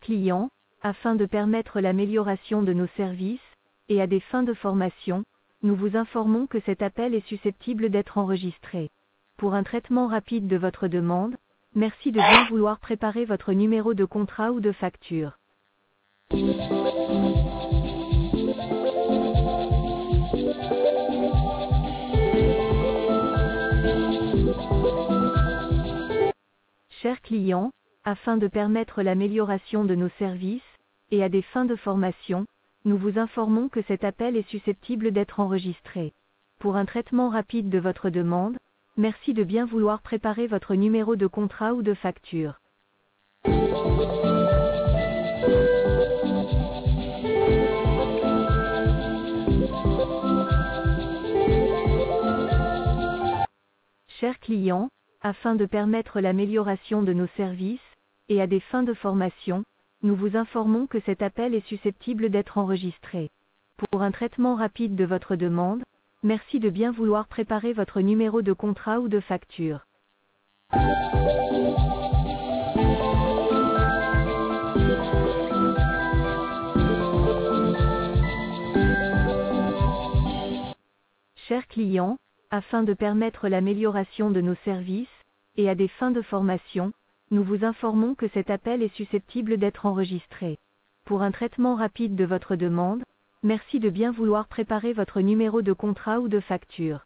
clients, afin de permettre l'amélioration de nos services, et à des fins de formation, nous vous informons que cet appel est susceptible d'être enregistré. Pour un traitement rapide de votre demande, merci de bien vouloir préparer votre numéro de contrat ou de facture. Chers clients, afin de permettre l'amélioration de nos services, et à des fins de formation, nous vous informons que cet appel est susceptible d'être enregistré. Pour un traitement rapide de votre demande, merci de bien vouloir préparer votre numéro de contrat ou de facture. Chers clients, afin de permettre l'amélioration de nos services, et à des fins de formation, nous vous informons que cet appel est susceptible d'être enregistré. Pour un traitement rapide de votre demande, merci de bien vouloir préparer votre numéro de contrat ou de facture. Chers clients, afin de permettre l'amélioration de nos services, et à des fins de formation, nous vous informons que cet appel est susceptible d'être enregistré. Pour un traitement rapide de votre demande, merci de bien vouloir préparer votre numéro de contrat ou de facture.